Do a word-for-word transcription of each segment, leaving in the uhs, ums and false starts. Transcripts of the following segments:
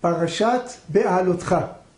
פרשת בעלותך.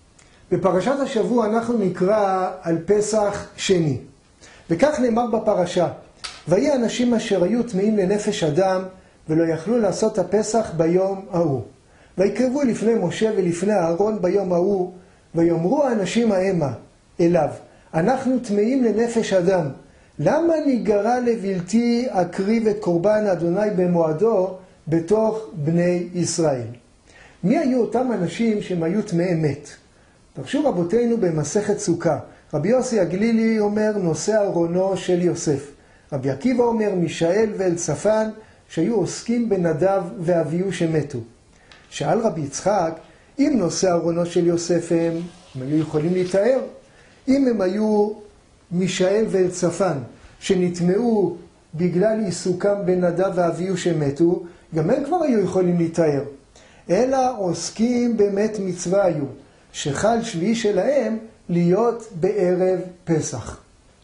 בפרשת השבוע אנחנו נקרא על פסח שני. וכך נאמר בפרשה, ויהי אנשים אשר היו טמאים לנפש אדם, ולא יכלו לעשות הפסח ביום ההוא. ויקרבו לפני משה ולפני אהרון ביום ההוא, ויאמרו האנשים המה אליו, אנחנו טמאים לנפש אדם, למה ניגרע לבלתי אקריב את קורבן אדוני במועדו בתוך בני ישראל? מי היו אותם אנשים שהם היו טמאי מת? פרשו רבותינו במסכת סוכה. רבי יוסי הגלילי אומר נושא ארונו של יוסף. רבי עקיבא אומר מישאל ואלצפן שהיו עוסקים בנדב ואביהו שמתו. שאל רבי יצחק, אם נושא ארונו של יוסף הם, הם היו יכולים להתאר. אם הם היו מישאל ואלצפן שנטמאו בגלל עיסוקם בנדב ואביהו שמתו, גם הם כבר היו יכולים להתאר. אלא עוסקים באמת מצווה היו, שחל שביעי שלהם להיות בערב פסח.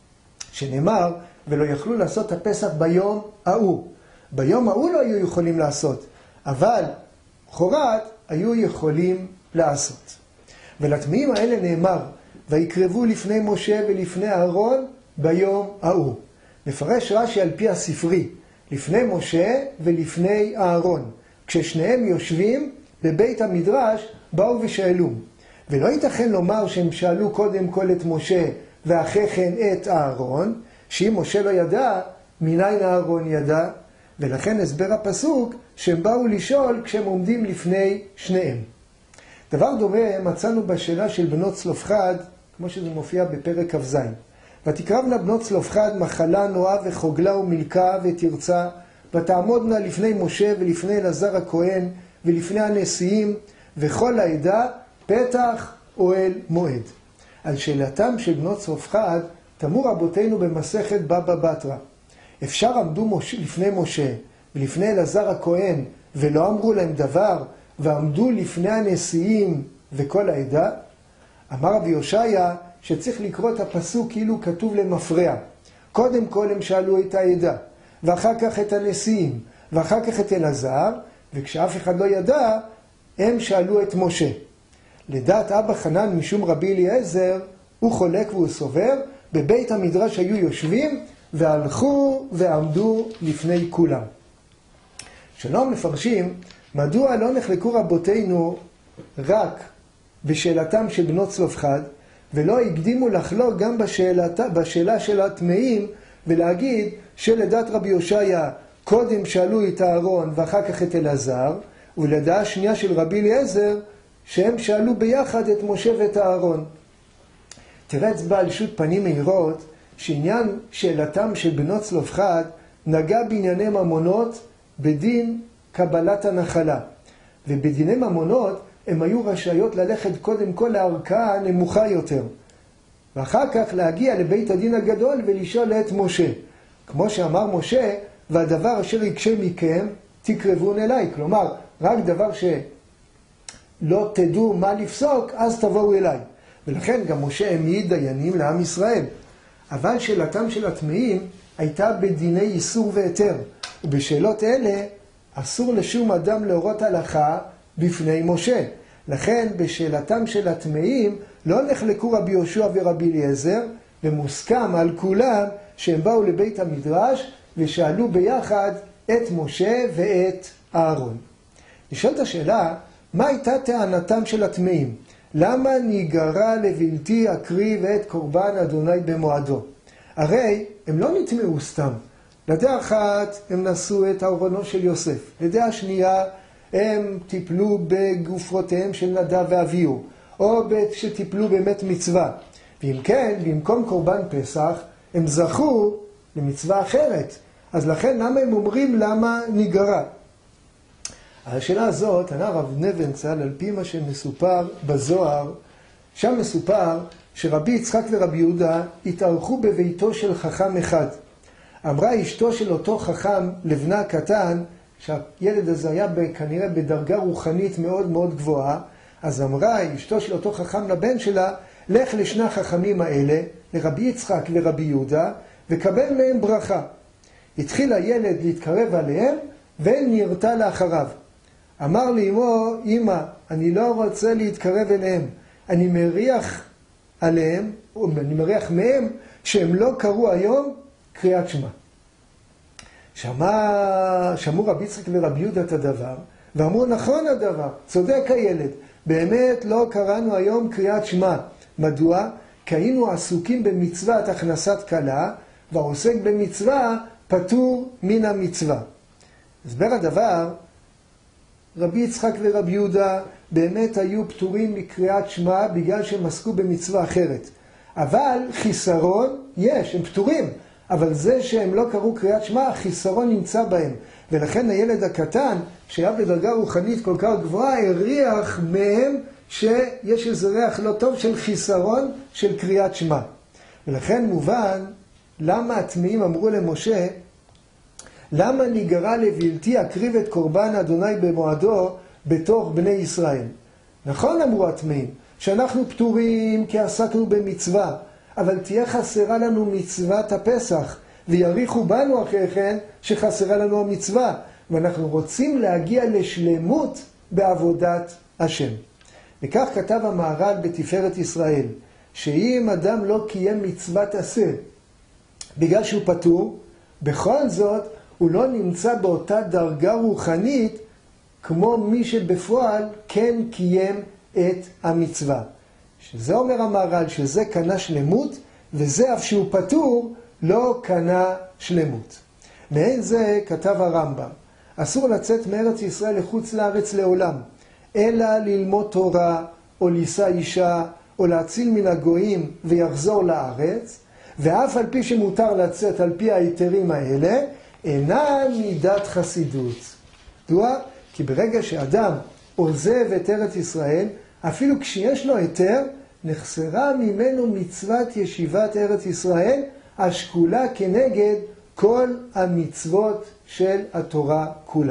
שנאמר, ולא יכלו לעשות הפסח ביום ההוא. ביום ההוא לא היו יכולים לעשות, אבל חורת היו יכולים לעשות. ולטמאים האלה נאמר, ויקרבו לפני משה ולפני אהרון ביום ההוא. מפרש רש"י על פי הספרי, לפני משה ולפני אהרון. כששניהם יושבים בבית המדרש באו ושאלו. ולא ייתכן לומר שהם שאלו קודם כל את משה ואחרי כן את אהרון, שאם משה לא ידע, מניין אהרון ידע, ולכן הסבר הפסוק שהם באו לשאול כשהם עומדים לפני שניהם. דבר דומה מצאנו בשאלה של בנות צלופחד, כמו שזה מופיע בפרק כ"ז. ותקרבנה בנות צלופחד מחלה נועה וחוגלה ומלכה ותרצה, ותעמודנה לפני משה ולפני אלעזר הכהן ולפני הנשיאים וכל העדה פתח אוהל מועד. על שאלתם של בנות צלופחד תמו רבותינו במסכת בבא בתרא. אפשר עמדו משה, לפני משה ולפני אלעזר הכהן ולא אמרו להם דבר, ועמדו לפני הנשיאים וכל העדה? אמר רבי יושעיה שצריך לקרוא את הפסוק כאילו כתוב למפרע. קודם כל הם שאלו את העדה, ואחר כך את הנשיאים, ואחר כך את אלעזר, וכשאף אחד לא ידע, הם שאלו את משה. לדעת אבא חנן משום רבי אליעזר, הוא חולק והוא סובר, בבית המדרש היו יושבים, והלכו ועמדו לפני כולם. שלום מפרשים, מדוע לא נחלקו רבותינו רק בשאלתם של בנות צלופחד, ולא הקדימו לחלוק גם בשאלתה, בשאלה של הטמאים, ולהגיד שלדעת רבי יושעיה קודם שאלו את אהרון ואחר כך את אלעזר, ולדעה שנייה של רבי אליעזר שהם שאלו ביחד את משה ואת אהרון. תרץ בעל שו"ת פנים מהירות שעניין שאלתם של בנות צלופחד נגע בענייני ממונות בדין קבלת הנחלה. ובדיני ממונות הם היו רשאיות ללכת קודם כל לערכאה נמוכה יותר, ואחר כך להגיע לבית הדין הגדול ולשאול את משה. כמו שאמר משה, והדבר אשר יקשה מכם תקרבון אליי. כלומר, רק דבר שלא תדעו מה לפסוק, אז תבואו אליי. ולכן גם משה העמיד דיינים לעם ישראל. אבל שאלתם של הטמאים הייתה בדיני איסור והיתר. ובשאלות אלה אסור לשום אדם להורות הלכה בפני משה. לכן בשאלתם של הטמאים לא נחלקו רבי יהושע ורבי אליעזר, ומוסכם על כולם שהם באו לבית המדרש ושאלו ביחד את משה ואת אהרון. נשאלת השאלה, מה הייתה טענתם של הטמאים? למה ניגרע לבלתי אקריב את קורבן אדוני במועדו? הרי הם לא נטמאו סתם. לדעה אחת הם נשאו את ארונו של יוסף, לדעה שנייה הם טיפלו בגופרותיהם של נדב ואביהו, או שטיפלו באמת מצווה. ואם כן, במקום קורבן פסח, הם זכו למצווה אחרת. אז לכן למה הם אומרים למה ניגרע? השאלה הזאת, ענה רב נבנצל, על פי מה שמסופר בזוהר, שם מסופר שרבי יצחק ורבי יהודה התארחו בביתו של חכם אחד. אמרה אשתו של אותו חכם לבנה הקטן, שהילד הזה היה כנראה בדרגה רוחנית מאוד מאוד גבוהה, אז אמרה אשתו של אותו חכם לבן שלה, לך לשני החכמים האלה, לרבי יצחק ורבי יהודה, וקבל מהם ברכה. התחיל הילד להתקרב עליהם, ונרתה לאחריו. אמר לאמו, אמא, אני לא רוצה להתקרב אליהם. אני מריח עליהם, או אני מריח מהם, שהם לא קראו היום קריאת שמע. שמע, שמעו רבי יצחק ורבי יהודה את הדבר, ואמרו, נכון הדבר, צודק הילד, באמת לא קראנו היום קריאת שמע. מדוע? כי היינו עסוקים במצוות הכנסת כלה, והעוסק במצווה פטור מן המצווה. הסבר הדבר, רבי יצחק ורבי יהודה באמת היו פטורים מקריאת שמע בגלל שהם עסקו במצווה אחרת. אבל חיסרון יש, הם פטורים. אבל זה שהם לא קראו קריאת שמע, החיסרון נמצא בהם. ולכן הילד הקטן, שהיה בדרגה רוחנית כל כך גבוהה, הריח מהם שיש איזה ריח לא טוב של חיסרון של קריאת שמע. ולכן מובן למה הטמאים אמרו למשה, למה ניגרע לבלתי אקריב את קורבן אדוני במועדו בתוך בני ישראל? נכון אמרו הטמאים, שאנחנו פטורים כי עסקנו במצווה, אבל תהיה חסרה לנו מצוות הפסח, ויריחו בנו אחרי כן שחסרה לנו המצווה, ואנחנו רוצים להגיע לשלמות בעבודת השם. וכך כתב המהר"ל בתפארת ישראל, שאם אדם לא קיים מצוות עשה, בגלל שהוא פטור, בכל זאת הוא לא נמצא באותה דרגה רוחנית, כמו מי שבפועל כן קיים את המצווה. שזה אומר המהר"ל, שזה קנה שלמות, וזה אף שהוא פטור, לא קנה שלמות. מעין זה כתב הרמב"ם, אסור לצאת מארץ ישראל לחוץ לארץ לעולם, אלא ללמוד תורה, או לישא אישה, או להציל מן הגויים ויחזור לארץ, ואף על פי שמותר לצאת על פי ההיתרים האלה, אינה מידת חסידות. מדוע? כי ברגע שאדם עוזב את ארץ ישראל, אפילו כשיש לו היתר, נחסרה ממנו מצוות ישיבת ארץ ישראל, השקולה כנגד כל המצוות של התורה כולה.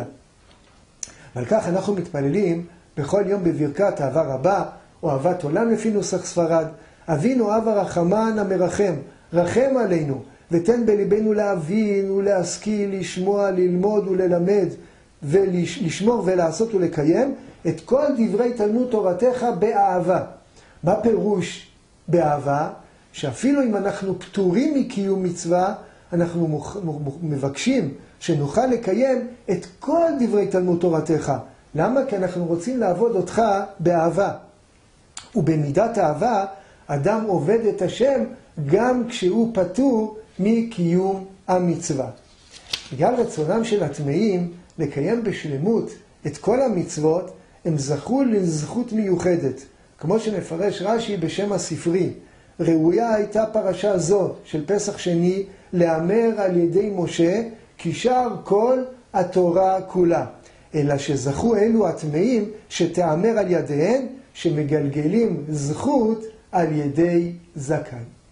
ועל כך אנחנו מתפללים בכל יום בברכת אהבה רבה, או אהבת עולם לפי נוסח ספרד, אבינו אב הרחמן המרחם, רחם עלינו, ותן בליבנו להבין ולהשכיל, לשמוע, ללמוד וללמד, ולשמור ולעשות ולקיים את כל דברי תלמוד תורתך באהבה. מה פירוש באהבה? שאפילו אם אנחנו פטורים מקיום מצווה, אנחנו מבקשים שנוכל לקיים את כל דברי תלמוד תורתך. למה? כי אנחנו רוצים לעבוד אותך באהבה. ובמידת אהבה, אדם עובד את השם גם כשהוא פטור מקיום המצווה. בגלל רצונם של הטמאים לקיים בשלמות את כל המצוות, הם זכו לזכות מיוחדת. כמו שמפרש רש"י בשם הספרי, ראויה הייתה פרשה זו של פסח שני לאמר על ידי משה, כי שר כל התורה כולה. אלא שזכו אלו הטמאים שתאמר על ידיהם, שמגלגלים זכות על ידי זכאי.